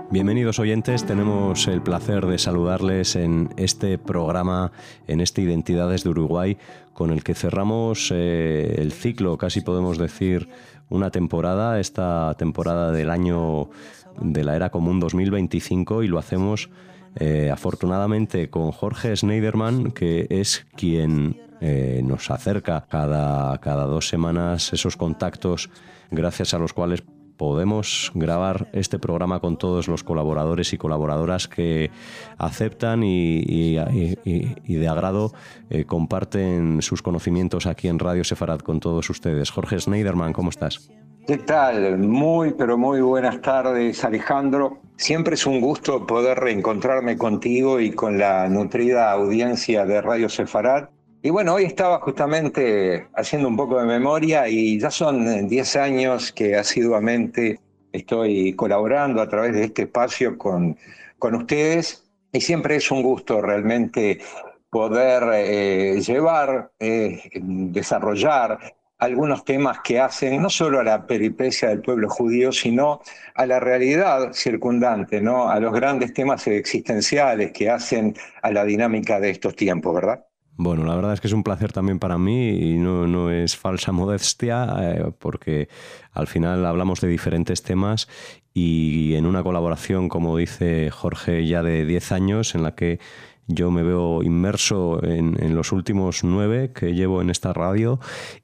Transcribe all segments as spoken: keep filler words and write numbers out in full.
Bienvenidos oyentes, tenemos el placer de saludarles en este programa, en este Identidades de Uruguay, con el que cerramos eh, el ciclo, casi podemos decir una temporada, esta temporada del año de la Era Común dos mil veinticinco, y lo hacemos eh, afortunadamente con Jorge Schneiderman, que es quien eh, nos acerca cada, cada dos semanas esos contactos gracias a los cuales podemos grabar este programa con todos los colaboradores y colaboradoras que aceptan y, y, y, y de agrado eh, comparten sus conocimientos aquí en Radio Sefarad con todos ustedes. Jorge Schneiderman, ¿cómo estás? ¿Qué tal? Muy, pero muy buenas tardes, Alejandro. Siempre es un gusto poder reencontrarme contigo y con la nutrida audiencia de Radio Sefarad. Y bueno, hoy estaba justamente haciendo un poco de memoria y ya son diez años que asiduamente estoy colaborando a través de este espacio con, con ustedes, y siempre es un gusto realmente poder eh, llevar, eh, desarrollar algunos temas que hacen no solo a la peripecia del pueblo judío, sino a la realidad circundante, ¿no? A los grandes temas existenciales que hacen a la dinámica de estos tiempos, ¿verdad? Bueno, la verdad es que es un placer también para mí y no, no es falsa modestia, eh, porque al final hablamos de diferentes temas y en una colaboración, como dice Jorge, ya de diez años, en la que yo me veo inmerso en, en los últimos nueve que llevo en esta radio.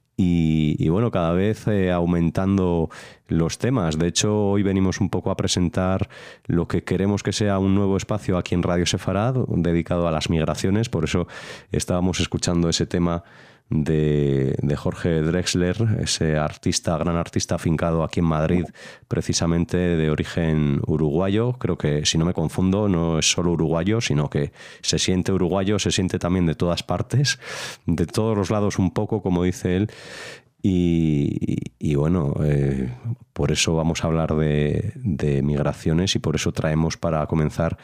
Y, y bueno, cada vez eh, aumentando los temas. De hecho, hoy venimos un poco a presentar lo que queremos que sea un nuevo espacio aquí en Radio Sefarad, dedicado a las migraciones. Por eso estábamos escuchando ese tema de, de Jorge Drexler, ese artista, gran artista afincado aquí en Madrid, precisamente de origen uruguayo. Creo que, si no me confundo, no es solo uruguayo, sino que se siente uruguayo, se siente también de todas partes, de todos los lados un poco, como dice él. Y, y bueno, eh, por eso vamos a hablar de, de migraciones y por eso traemos para comenzar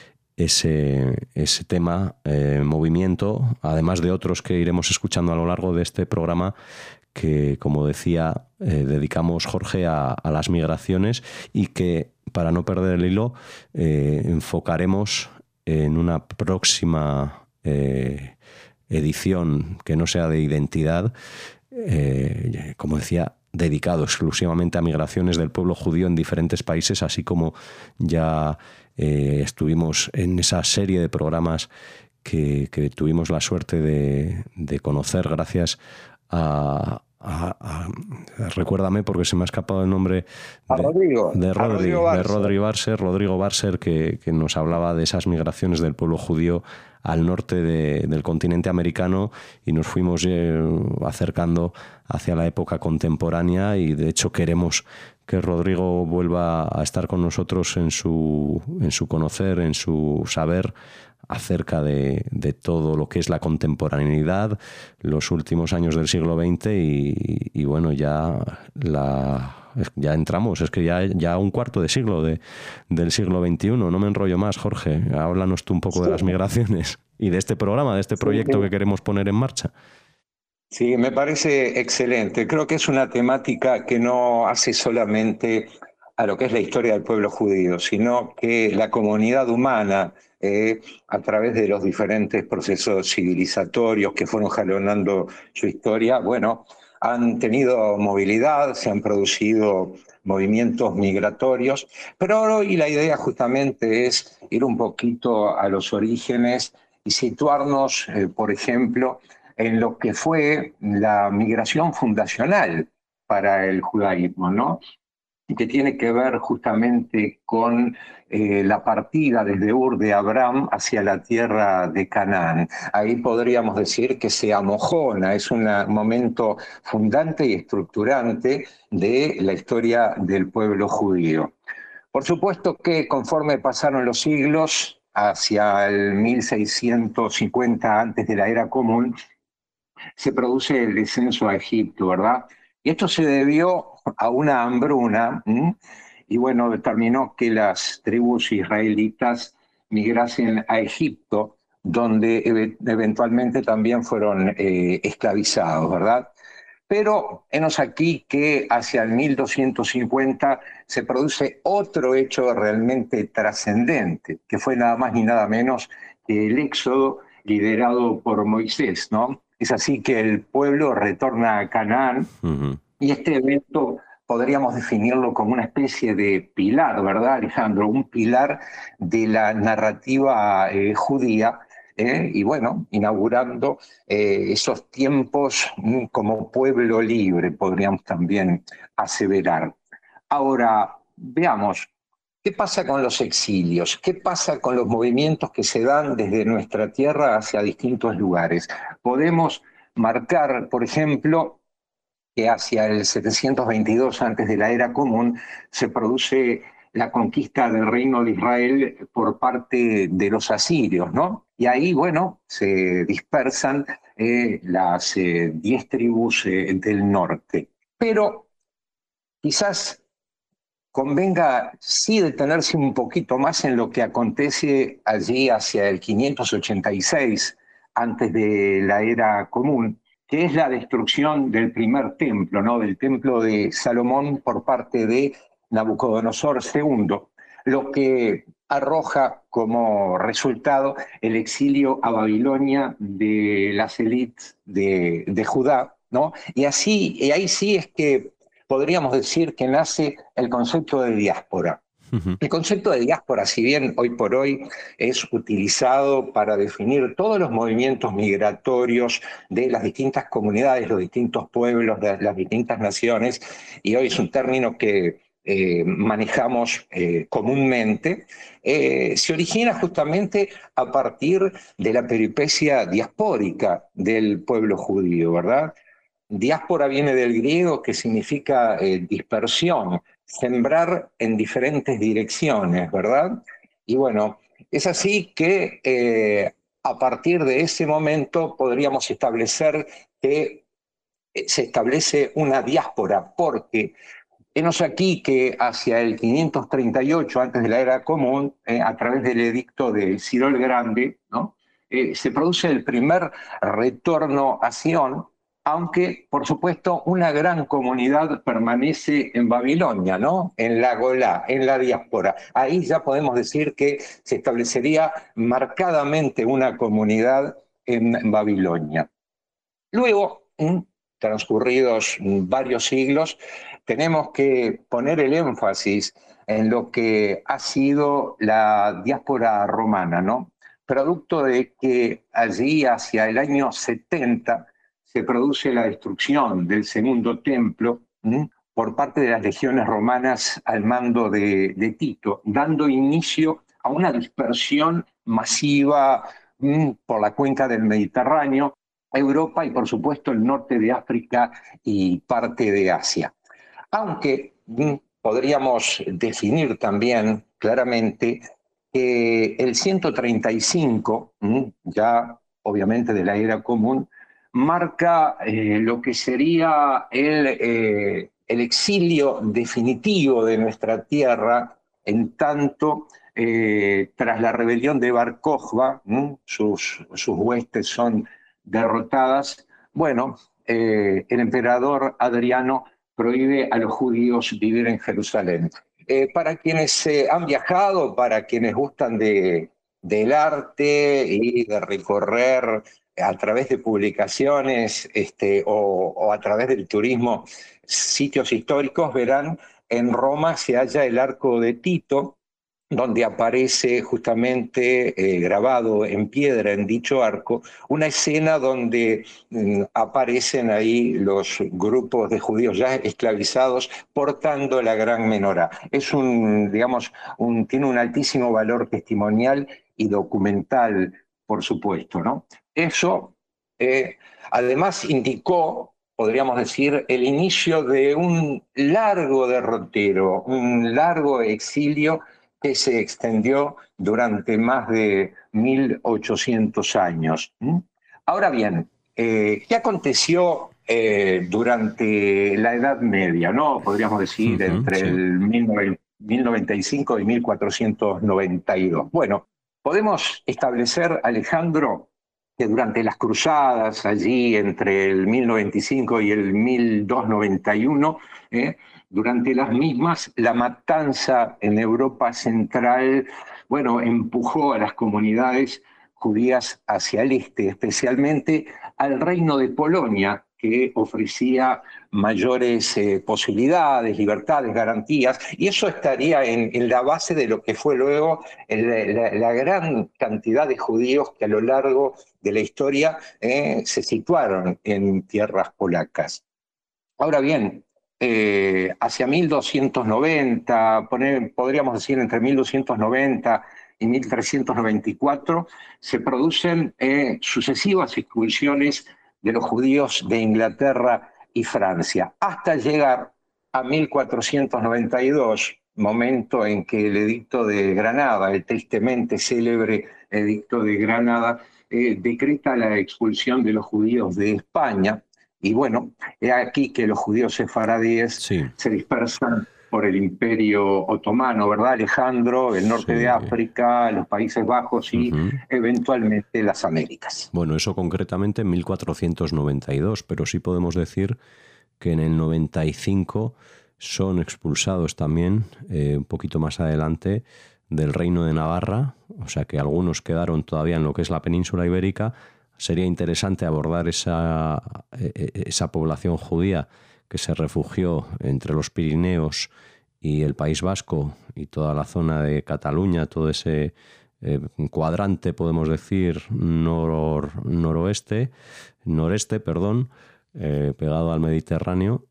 ese, ese tema, eh, movimiento, además de otros que iremos escuchando a lo largo de este programa, que, como decía, eh, dedicamos, Jorge, a, a las migraciones, y que, para no perder el hilo, eh, enfocaremos en una próxima eh, edición que no sea de identidad, eh, como decía, dedicado exclusivamente a migraciones del pueblo judío en diferentes países, así como ya eh, estuvimos en esa serie de programas que, que tuvimos la suerte de, de conocer gracias a, a, a, recuérdame porque se me ha escapado el nombre de Rodrigo, de Rodri, Rodrigo de Rodrigo Barser, Rodrigo Barser, que, que nos hablaba de esas migraciones del pueblo judío al norte de, del continente americano, y nos fuimos eh, acercando hacia la época contemporánea, y de hecho queremos que Rodrigo vuelva a estar con nosotros en su, en su conocer, en su saber acerca de, de todo lo que es la contemporaneidad, los últimos años del siglo veinte y, y bueno, ya la... ya entramos, es que ya, ya un cuarto de siglo de, del siglo veintiuno. No me enrollo más, Jorge. Háblanos tú un poco sí. de las migraciones y de este programa, de este proyecto sí. que queremos poner en marcha. Sí, me parece excelente. Creo que es una temática que no hace solamente a lo que es la historia del pueblo judío, sino que la comunidad humana, eh, a través de los diferentes procesos civilizatorios que fueron jalonando su historia, bueno, han tenido movilidad, se han producido movimientos migratorios, pero hoy la idea justamente es ir un poquito a los orígenes y situarnos, eh, por ejemplo, en lo que fue la migración fundacional para el judaísmo, ¿no? Que tiene que ver justamente con eh, la partida desde Ur de Abraham hacia la tierra de Canaán. Ahí podríamos decir que se amojona, es un momento fundante y estructurante de la historia del pueblo judío. Por supuesto que conforme pasaron los siglos, hacia el mil seiscientos cincuenta antes de la Era Común, se produce el descenso a Egipto, ¿verdad? Y esto se debió a una hambruna, ¿m? Y bueno, determinó que las tribus israelitas migrasen a Egipto, donde ev eventualmente también fueron eh, esclavizados, ¿verdad? Pero henos aquí que hacia el mil doscientos cincuenta se produce otro hecho realmente trascendente, que fue nada más ni nada menos que el éxodo liderado por Moisés, ¿no? Es así que el pueblo retorna a Canaán. Uh-huh. Y este evento podríamos definirlo como una especie de pilar, ¿verdad, Alejandro? Un pilar de la narrativa eh, judía. Eh, y bueno, inaugurando eh, esos tiempos mm, como pueblo libre, podríamos también aseverar. Ahora, veamos, ¿qué pasa con los exilios? ¿Qué pasa con los movimientos que se dan desde nuestra tierra hacia distintos lugares? Podemos marcar, por ejemplo, que hacia el setecientos veintidós antes de la era común se produce la conquista del reino de Israel por parte de los asirios, ¿no? Y ahí, bueno, se dispersan eh, las eh, diez tribus eh, del norte. Pero quizás convenga sí detenerse un poquito más en lo que acontece allí hacia el quinientos ochenta y seis antes de la era común, que es la destrucción del primer templo, ¿no? Del templo de Salomón por parte de Nabucodonosor segundo, lo que arroja como resultado el exilio a Babilonia de las élites de, de Judá, ¿no? Y así, y ahí sí es que podríamos decir que nace el concepto de diáspora. Uh-huh. El concepto de diáspora, si bien hoy por hoy es utilizado para definir todos los movimientos migratorios de las distintas comunidades, los distintos pueblos, de las distintas naciones, y hoy es un término que eh, manejamos eh, comúnmente, eh, se origina justamente a partir de la peripecia diaspórica del pueblo judío, ¿verdad? Diáspora viene del griego, que significa eh, dispersión, sembrar en diferentes direcciones, ¿verdad? Y bueno, es así que eh, a partir de ese momento podríamos establecer que se establece una diáspora, porque henos aquí que hacia el quinientos treinta y ocho, antes de la era común, eh, a través del edicto de Ciro el Grande, ¿no? eh, se produce el primer retorno a Sion, aunque, por supuesto, una gran comunidad permanece en Babilonia, ¿no? En la Golá, en la diáspora. Ahí ya podemos decir que se establecería marcadamente una comunidad en Babilonia. Luego, transcurridos varios siglos, tenemos que poner el énfasis en lo que ha sido la diáspora romana, ¿no? Producto de que allí hacia el año setenta se produce la destrucción del segundo templo ¿sí? por parte de las legiones romanas al mando de, de Tito, dando inicio a una dispersión masiva ¿sí? por la cuenca del Mediterráneo, Europa y por supuesto el norte de África y parte de Asia. Aunque ¿sí? podríamos definir también claramente que el ciento treinta y cinco, ¿sí? ya obviamente de la era común, marca eh, lo que sería el, eh, el exilio definitivo de nuestra tierra, en tanto eh, tras la rebelión de Bar Kokhba, ¿sí? sus, sus huestes son derrotadas. Bueno, eh, el emperador Adriano prohíbe a los judíos vivir en Jerusalén. Eh, para quienes eh, han viajado, para quienes gustan de, del arte y de recorrer a través de publicaciones este, o, o a través del turismo sitios históricos, verán en Roma se halla el Arco de Tito, donde aparece justamente eh, grabado en piedra en dicho arco, una escena donde mm, aparecen ahí los grupos de judíos ya esclavizados portando la gran menorá. Es un, digamos, un, tiene un altísimo valor testimonial y documental, por supuesto, ¿no? Eso, eh, además, indicó, podríamos decir, el inicio de un largo derrotero, un largo exilio que se extendió durante más de mil ochocientos años. Ahora bien, eh, ¿qué aconteció eh, durante la Edad Media? ¿No? Podríamos decir uh-huh, entre sí. el mil noventa y cinco y mil cuatrocientos noventa y dos. Bueno, podemos establecer, Alejandro, que durante las cruzadas, allí entre el mil noventa y cinco y el mil doscientos noventa y uno, eh, durante las mismas, la matanza en Europa Central, bueno, empujó a las comunidades judías hacia el este, especialmente al Reino de Polonia, que ofrecía mayores eh, posibilidades, libertades, garantías, y eso estaría en, en la base de lo que fue luego el, la, la gran cantidad de judíos que a lo largo de la historia eh, se situaron en tierras polacas. Ahora bien, eh, hacia mil doscientos noventa, poner, podríamos decir entre mil doscientos noventa y mil trescientos noventa y cuatro, se producen eh, sucesivas expulsiones de los judíos de Inglaterra y Francia, hasta llegar a mil cuatrocientos noventa y dos, momento en que el edicto de Granada, el tristemente célebre edicto de Granada, eh, decreta la expulsión de los judíos de España. Y bueno, es aquí que los judíos sefaradíes Sí. se dispersan por el Imperio Otomano, ¿verdad, Alejandro? El norte Sí. de África, los Países Bajos y uh-huh. eventualmente las Américas. Bueno, eso concretamente en mil cuatrocientos noventa y dos, pero sí podemos decir que en el noventa y cinco son expulsados también, eh, un poquito más adelante, del Reino de Navarra, o sea que algunos quedaron todavía en lo que es la península ibérica. Sería interesante abordar esa, esa población judía que se refugió entre los Pirineos y el País Vasco y toda la zona de Cataluña, todo ese eh, cuadrante, podemos decir, nor, noroeste, noreste, perdón, eh, pegado al Mediterráneo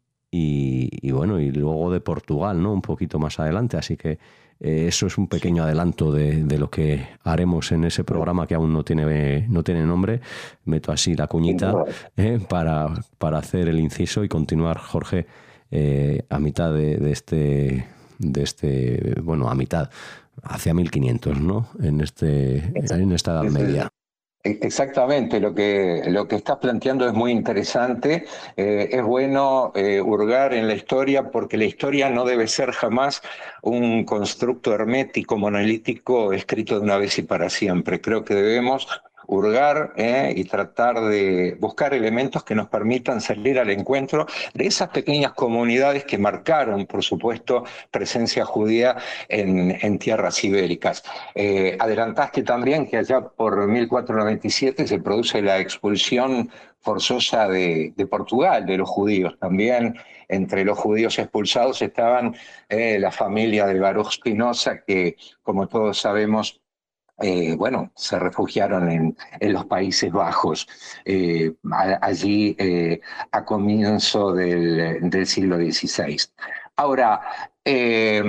y, y bueno, y luego de Portugal, ¿no? Un poquito más adelante, así que Eh, eso es un pequeño adelanto de, de lo que haremos en ese programa que aún no tiene, no tiene nombre. Meto así la cuñita eh, para, para hacer el inciso y continuar, Jorge, eh, a mitad de, de, este, de este, bueno, a mitad, hacia mil quinientos, ¿no? En, este, en esta Edad Media. Exactamente, lo que, lo que estás planteando es muy interesante. Eh, es bueno eh, hurgar en la historia porque la historia no debe ser jamás un constructo hermético, monolítico, escrito de una vez y para siempre. Creo que debemos hurgar eh, y tratar de buscar elementos que nos permitan salir al encuentro de esas pequeñas comunidades que marcaron, por supuesto, presencia judía en, en tierras ibéricas. Eh, adelantaste también que allá por mil cuatrocientos noventa y siete se produce la expulsión forzosa de, de Portugal, de los judíos. También entre los judíos expulsados estaban eh, la familia de Baruch Spinoza, que, como todos sabemos, Eh, bueno, se refugiaron en, en los Países Bajos, eh, a, allí eh, a comienzo del, del siglo dieciséis. Ahora, eh,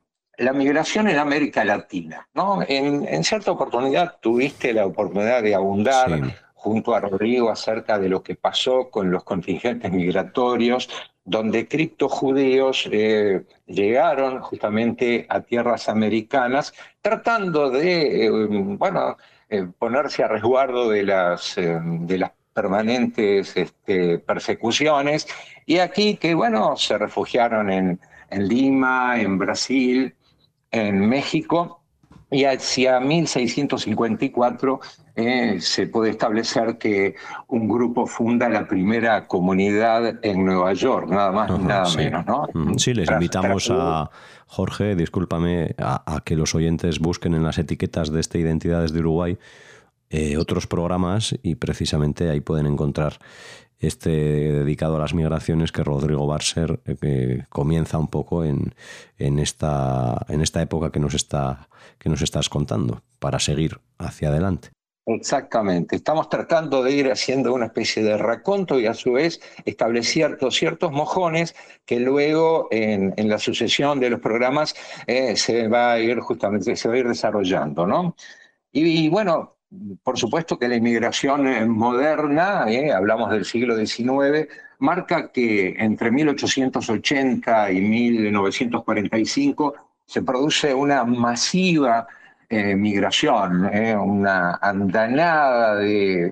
la migración en América Latina, ¿no? En, en cierta oportunidad tuviste la oportunidad de abundar Sí. junto a Rodrigo acerca de lo que pasó con los contingentes migratorios, donde criptojudíos eh, llegaron justamente a tierras americanas tratando de, eh, bueno, eh, ponerse a resguardo de las, eh, de las permanentes este, persecuciones, y aquí que, bueno, se refugiaron en, en Lima, en Brasil, en México, y hacia mil seiscientos cincuenta y cuatro eh, se puede establecer que un grupo funda la primera comunidad en Nueva York, nada más Ajá, ni nada sí. menos, ¿no? Sí, les Tras, invitamos tras... a, Jorge, discúlpame, a, a que los oyentes busquen en las etiquetas de este Identidades de Uruguay eh, otros programas y precisamente ahí pueden encontrar este dedicado a las migraciones que Rodrigo Barser eh, comienza un poco en, en, esta, en esta época que nos, está, que nos estás contando, para seguir hacia adelante. Exactamente. Estamos tratando de ir haciendo una especie de raconto y a su vez establecer ciertos, ciertos mojones que luego en, en la sucesión de los programas eh, se va a ir justamente, se va a ir desarrollando, ¿no? Y, y bueno, por supuesto que la inmigración moderna, eh, hablamos del siglo diecinueve, marca que entre mil ochocientos ochenta y mil novecientos cuarenta y cinco se produce una masiva eh, migración, eh, una andanada de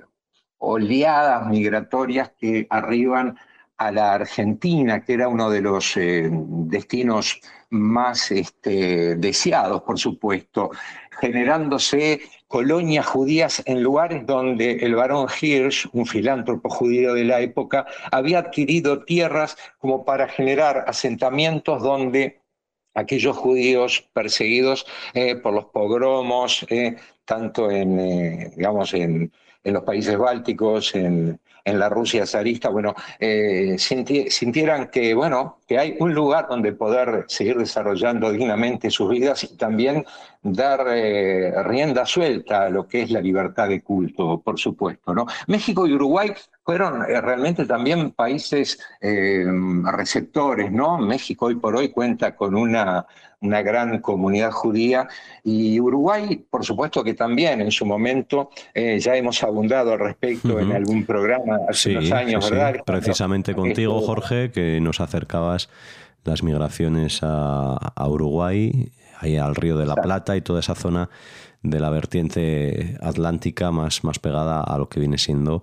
oleadas migratorias que arriban a la Argentina, que era uno de los eh, destinos más este, deseados, por supuesto, generándose colonias judías en lugares donde el barón Hirsch, un filántropo judío de la época, había adquirido tierras como para generar asentamientos donde aquellos judíos perseguidos eh, por los pogromos, eh, tanto en, eh, digamos, en, en los países bálticos, en, en la Rusia zarista, bueno, eh, sinti sintieran que, bueno, que hay un lugar donde poder seguir desarrollando dignamente sus vidas y también dar eh, rienda suelta a lo que es la libertad de culto, por supuesto, ¿no? México y Uruguay fueron eh, realmente también países eh, receptores, ¿no? México hoy por hoy cuenta con una, una gran comunidad judía y Uruguay, por supuesto que también en su momento, eh, ya hemos abundado al respecto uh-huh. en algún programa hace sí, unos años, sí, ¿verdad? Sí. Precisamente Cuando, contigo, esto... Jorge, que nos acercabas las migraciones a, a Uruguay, ahí al Río de la Plata y toda esa zona de la vertiente atlántica más, más pegada a lo que viene siendo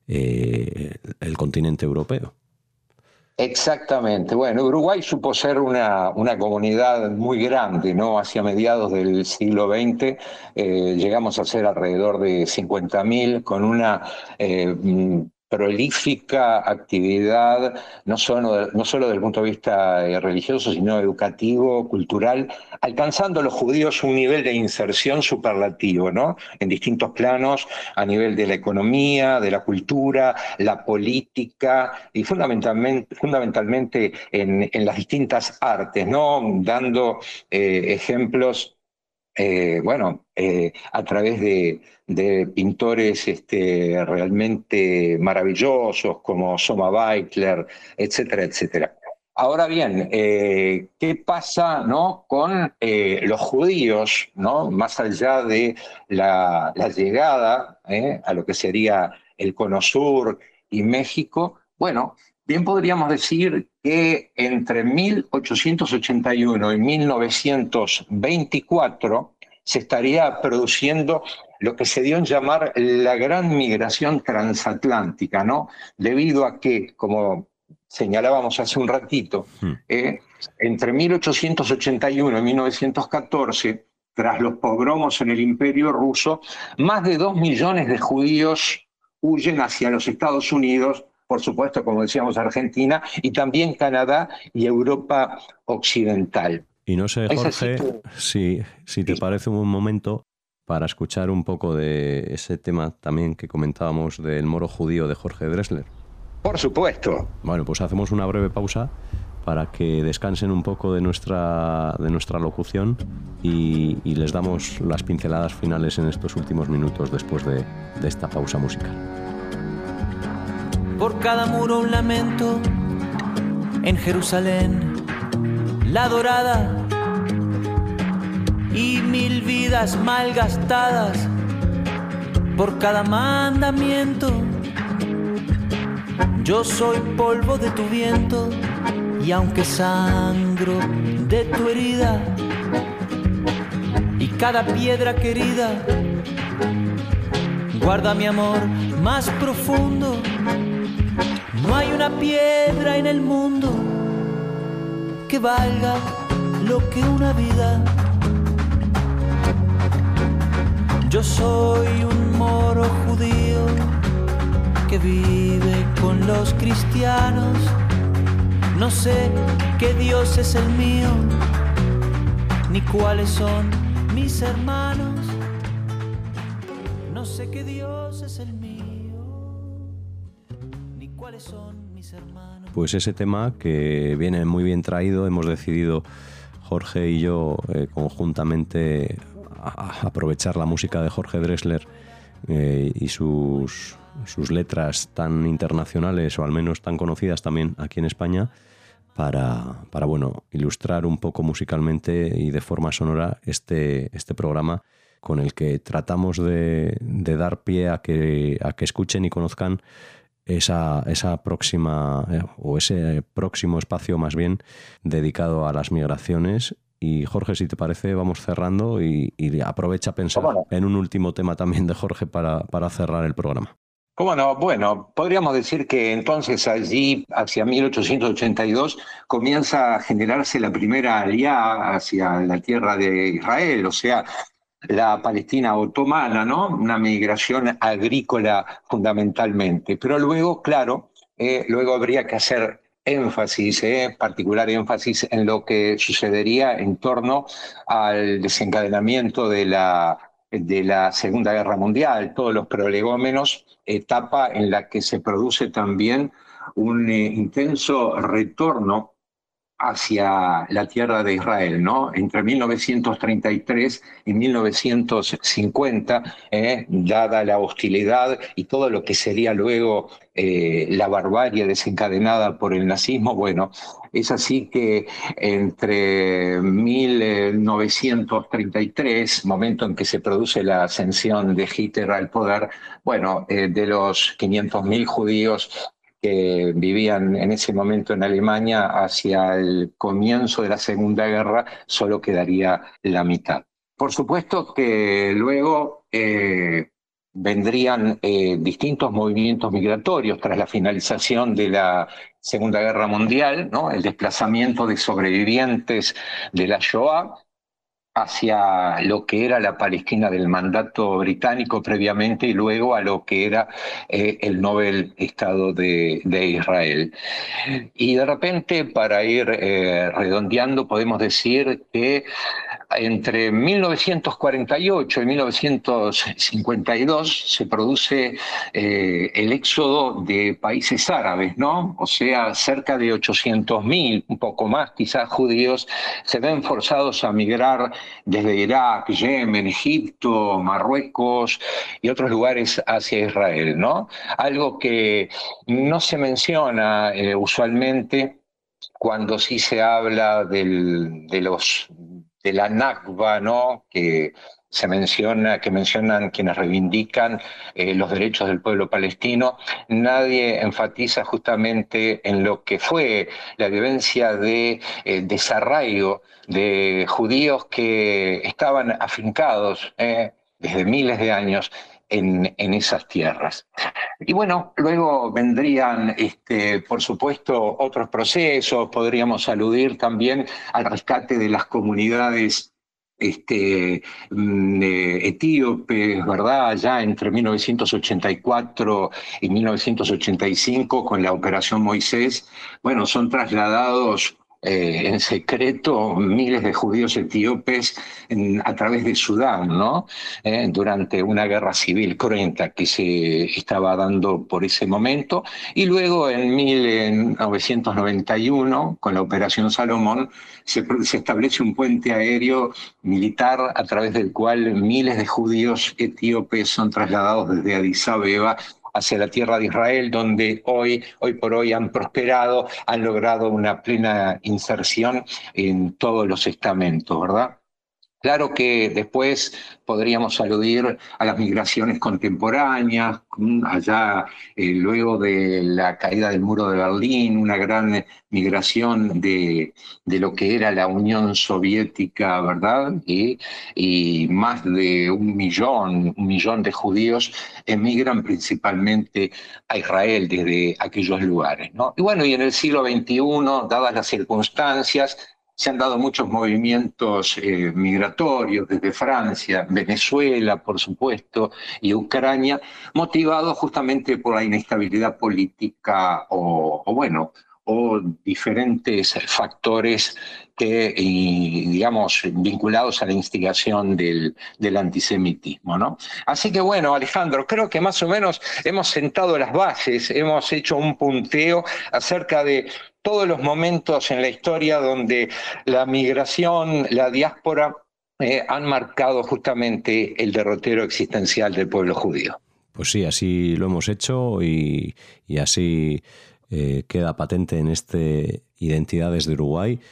eh, el continente europeo. Exactamente. Bueno, Uruguay supo ser una, una comunidad muy grande, ¿no? Hacia mediados del siglo veinte eh, llegamos a ser alrededor de cincuenta mil, con una eh, prolífica actividad, no solo, no solo desde el punto de vista eh, religioso, sino educativo, cultural, alcanzando los judíos un nivel de inserción superlativo, ¿no? En distintos planos, a nivel de la economía, de la cultura, la política y fundamentalmente, fundamentalmente en, en las distintas artes, ¿no? Dando eh, ejemplos Eh, bueno, eh, a través de, de pintores este, realmente maravillosos como Soma Beitler, etcétera, etcétera. Ahora bien, eh, ¿qué pasa, ¿no? con eh, los judíos, ¿no? Más allá de la, la llegada eh, a lo que sería el Cono Sur y México? Bueno, bien podríamos decir que entre mil ochocientos ochenta y uno y mil novecientos veinticuatro se estaría produciendo lo que se dio en llamar la gran migración transatlántica, ¿no? Debido a que, como señalábamos hace un ratito, eh, entre mil ochocientos ochenta y uno y mil novecientos catorce, tras los pogromos en el Imperio Ruso, más de dos millones de judíos huyen hacia los Estados Unidos, por supuesto, como decíamos, Argentina, y también Canadá y Europa Occidental. Y no sé, Jorge, que... si, si te sí. parece un momento para escuchar un poco de ese tema también que comentábamos del moro judío de Jorge Drexler. Por supuesto. Bueno, pues hacemos una breve pausa para que descansen un poco de nuestra, de nuestra locución y, y les damos las pinceladas finales en estos últimos minutos después de, de esta pausa musical. Por cada muro un lamento, en Jerusalén la dorada, y mil vidas malgastadas por cada mandamiento. Yo soy polvo de tu viento, y aunque sangro de tu herida, y cada piedra querida guarda mi amor más profundo. No hay una piedra en el mundo que valga lo que una vida. Yo soy un moro judío que vive con los cristianos. No sé qué Dios es el mío, ni cuáles son mis hermanos. No sé qué Dios es el mío, ni cuáles son mis hermanos. Pues ese tema que viene muy bien traído, hemos decidido Jorge y yo eh, conjuntamente a, a aprovechar la música de Jorge Drexler eh, y sus, sus letras tan internacionales o al menos tan conocidas también aquí en España para, para bueno, ilustrar un poco musicalmente y de forma sonora este, este programa con el que tratamos de, de dar pie a que, a que escuchen y conozcan esa, esa próxima eh, o ese próximo espacio más bien dedicado a las migraciones. Y Jorge, si te parece, vamos cerrando y, y aprovecha a pensar en un último tema también de Jorge para, para cerrar el programa. ¿Cómo no? Bueno, podríamos decir que entonces allí, hacia mil ochocientos ochenta y dos, comienza a generarse la primera alianza hacia la tierra de Israel, o sea, la Palestina otomana, ¿no? Una migración agrícola fundamentalmente. Pero luego, claro, eh, luego habría que hacer énfasis, eh, particular énfasis en lo que sucedería en torno al desencadenamiento de la, de la Segunda Guerra Mundial, todos los prolegómenos, etapa en la que se produce también un eh, intenso retorno hacia la tierra de Israel, ¿no? Entre mil novecientos treinta y tres y mil novecientos cincuenta, eh, dada la hostilidad y todo lo que sería luego eh, la barbarie desencadenada por el nazismo, bueno, es así que entre mil novecientos treinta y tres, momento en que se produce la ascensión de Hitler al poder, bueno, eh, de los quinientos mil judíos que vivían en ese momento en Alemania, hacia el comienzo de la Segunda Guerra solo quedaría la mitad. Por supuesto que luego eh, vendrían eh, distintos movimientos migratorios tras la finalización de la Segunda Guerra Mundial, ¿no? El desplazamiento de sobrevivientes de la Shoah hacia lo que era la Palestina del mandato británico previamente y luego a lo que era eh, el Nobel Estado de, de Israel. Y de repente, para ir eh, redondeando, podemos decir que entre mil novecientos cuarenta y ocho y mil novecientos cincuenta y dos se produce eh, el éxodo de países árabes, ¿no? O sea, cerca de ochocientos mil, un poco más quizás, judíos se ven forzados a migrar desde Irak, Yemen, Egipto, Marruecos y otros lugares hacia Israel, ¿no? Algo que no se menciona eh, usualmente cuando sí se habla del, de los de la Nakba, ¿no? Que se menciona, que mencionan quienes reivindican eh, los derechos del pueblo palestino. Nadie enfatiza justamente en lo que fue la vivencia de eh, desarraigo de judíos que estaban afincados eh, desde miles de años en, en esas tierras. Y bueno, luego vendrían, este, por supuesto, otros procesos. Podríamos aludir también al rescate de las comunidades este, etíopes, ¿verdad? Ya entre mil novecientos ochenta y cuatro y mil novecientos ochenta y cinco, con la Operación Moisés, bueno, son trasladados Eh, en secreto miles de judíos etíopes en, a través de Sudán, ¿no? Eh, durante una guerra civil cruenta que se estaba dando por ese momento. Y luego en mil novecientos noventa y uno, con la Operación Salomón, se, se establece un puente aéreo militar a través del cual miles de judíos etíopes son trasladados desde Addis Abeba hacia la tierra de Israel, donde hoy, hoy por hoy han prosperado, han logrado una plena inserción en todos los estamentos, ¿verdad? Claro que después podríamos aludir a las migraciones contemporáneas, allá eh, luego de la caída del muro de Berlín, una gran migración de, de lo que era la Unión Soviética, ¿verdad? Y, y más de un millón, un millón de judíos emigran principalmente a Israel desde aquellos lugares, ¿no? Y bueno, y en el siglo veintiuno, dadas las circunstancias, se han dado muchos movimientos eh, migratorios desde Francia, Venezuela, por supuesto, y Ucrania, motivados justamente por la inestabilidad política o, o bueno, o diferentes factores que, y, digamos, vinculados a la instigación del, del antisemitismo, ¿no? Así que bueno, Alejandro, creo que más o menos hemos sentado las bases, hemos hecho un punteo acerca de todos los momentos en la historia donde la migración, la diáspora, eh, han marcado justamente el derrotero existencial del pueblo judío. Pues sí, así lo hemos hecho y, y así eh, queda patente en este Identidades de Uruguay.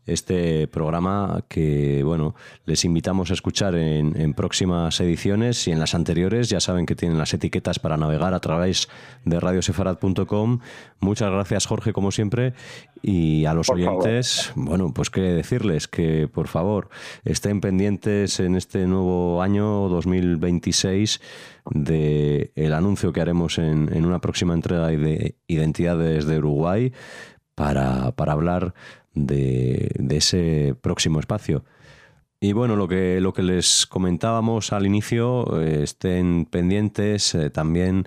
este programa que, bueno, les invitamos a escuchar en, en próximas ediciones, y en las anteriores ya saben que tienen las etiquetas para navegar a través de radio sefarad punto com. Muchas gracias, Jorge, como siempre, y a los por oyentes, favor. bueno, pues qué decirles, que por favor estén pendientes en este nuevo año dos mil veintiséis de el anuncio que haremos en, en una próxima entrega de Identidades de Uruguay para, para hablar de, de ese próximo espacio. Y bueno, lo que, lo que les comentábamos al inicio, eh, estén pendientes eh, también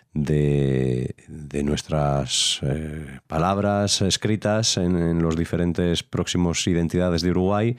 de, de nuestras eh, palabras escritas en, en los diferentes próximos Identidades de Uruguay,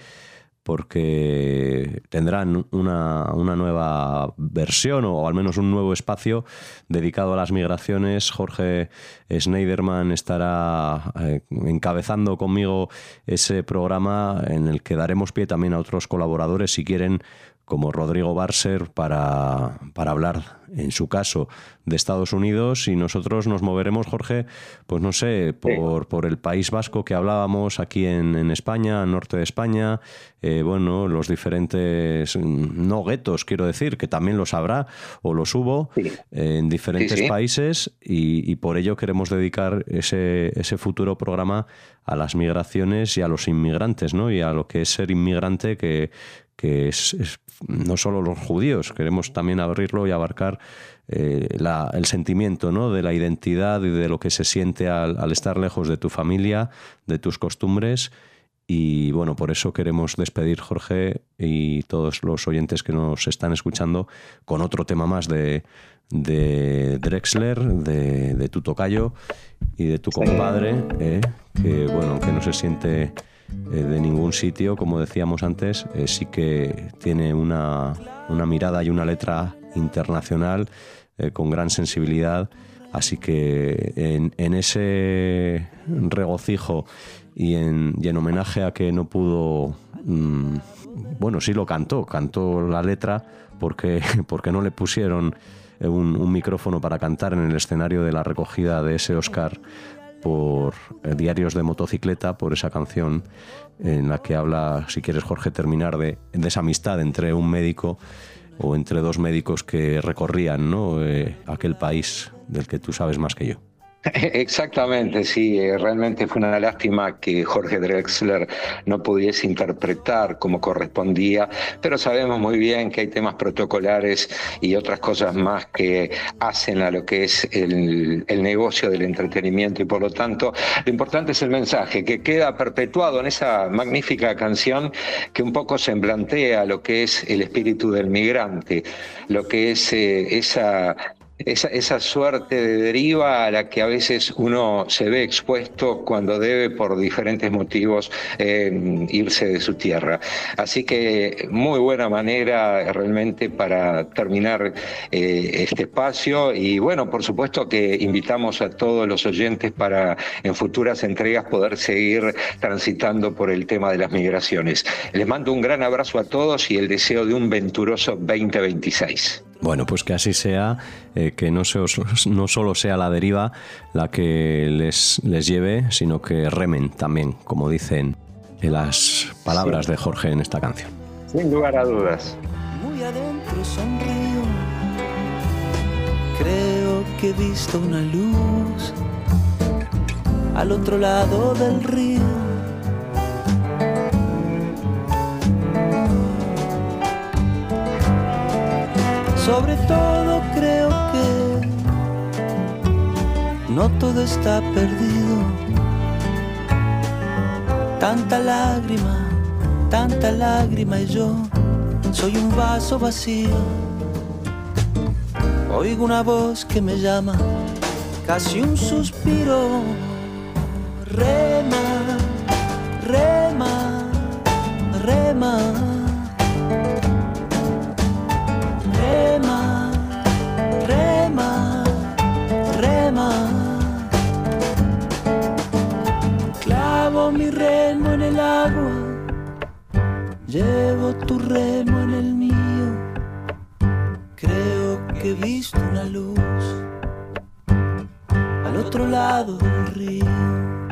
porque tendrán una, una nueva versión, o al menos un nuevo espacio dedicado a las migraciones. Jorge Schneiderman estará eh, encabezando conmigo ese programa, en el que daremos pie también a otros colaboradores, si quieren, como Rodrigo Barser, para, para hablar, en su caso, de Estados Unidos, y nosotros nos moveremos, Jorge, pues no sé, por, sí. por el País Vasco que hablábamos, aquí en, en España, norte de España, eh, bueno, los diferentes, no guetos, quiero decir, que también los habrá, o los hubo, sí. eh, en diferentes sí, sí. países, y, y por ello queremos dedicar ese, ese futuro programa a las migraciones y a los inmigrantes, ¿no? Y a lo que es ser inmigrante, que que es, es no solo los judíos, queremos también abrirlo y abarcar eh, la, el sentimiento, ¿no?, de la identidad y de lo que se siente al, al estar lejos de tu familia, de tus costumbres. Y bueno, por eso queremos despedir, Jorge, y todos los oyentes que nos están escuchando, con otro tema más de, de Drexler, de, de tu tocayo y de tu compadre, eh, que bueno, que no se siente Eh, de ningún sitio, como decíamos antes, eh, sí que tiene una, una mirada y una letra internacional eh, con gran sensibilidad, así que en, en ese regocijo y en, y en homenaje a que no pudo, mmm, bueno, sí lo cantó, cantó la letra porque, porque no le pusieron un, un micrófono para cantar en el escenario de la recogida de ese Oscar por Diarios de Motocicleta, por esa canción en la que habla, si quieres, Jorge, terminar de, de esa amistad entre un médico, o entre dos médicos que recorrían, ¿no?, eh, aquel país del que tú sabes más que yo. Exactamente, sí, realmente fue una lástima que Jorge Drexler no pudiese interpretar como correspondía, pero sabemos muy bien que hay temas protocolares y otras cosas más que hacen a lo que es el, el negocio del entretenimiento, y por lo tanto lo importante es el mensaje que queda perpetuado en esa magnífica canción, que un poco semblantea lo que es el espíritu del migrante, lo que es eh, esa... Esa, esa suerte de deriva a la que a veces uno se ve expuesto cuando debe, por diferentes motivos, eh, irse de su tierra. Así que muy buena manera realmente para terminar eh, este espacio, y bueno, por supuesto que invitamos a todos los oyentes para en futuras entregas poder seguir transitando por el tema de las migraciones. Les mando un gran abrazo a todos y el deseo de un venturoso veinte veintiséis. Bueno, pues que así sea, eh, que no, se os, no solo sea la deriva la que les, les lleve, sino que remen también, como dicen en las palabras sí. de Jorge en esta canción. Sin lugar a dudas. Muy adentro sonrío, creo que he visto una luz al otro lado del río. Sobre todo creo que no todo está perdido. Tanta lágrima, tanta lágrima y yo soy un vaso vacío. Oigo una voz que me llama, casi un suspiro. Rema, rema, rema. Rema, rema, rema. Clavo mi remo en el agua, llevo tu remo en el mío. Creo que he visto una luz al otro lado del río.